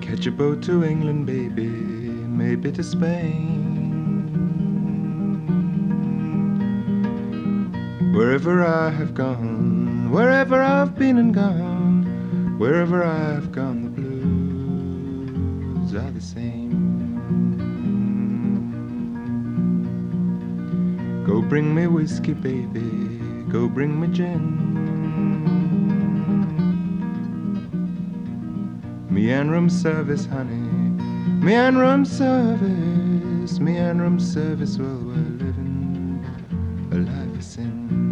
Catch a boat to England, baby, maybe to Spain. Wherever I have gone, wherever I've been and gone, wherever I've gone, the blues are the same. Go bring me whiskey, baby, go bring me gin. Me and room service, honey, me and room service, me and room service, well, we're living a life of sin.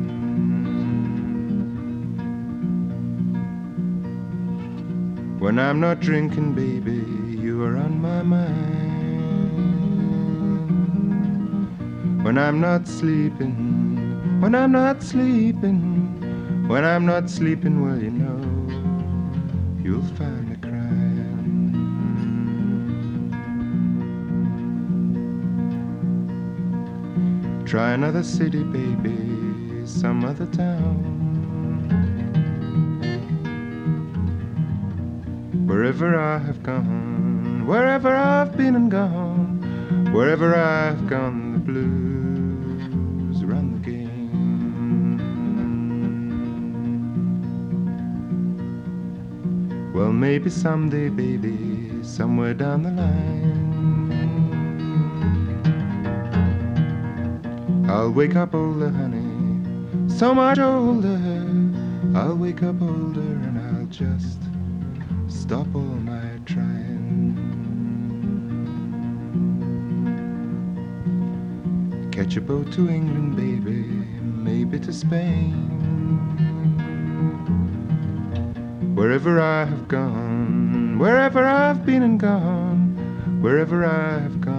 When I'm not drinking, baby, you are on my mind. When I'm not sleeping, when I'm not sleeping, when I'm not sleeping, well, you know, you'll find me crying. Try another city, baby, some other town. Wherever I have gone, wherever I've been and gone, wherever I've gone, the blues run the game. Well, maybe someday, baby, somewhere down the line, I'll wake up older, honey, so much older. I'll wake up older and I'll just stop all my trying. Catch a boat to England, baby, maybe to Spain. Wherever I have gone, wherever I've been and gone, wherever I have gone,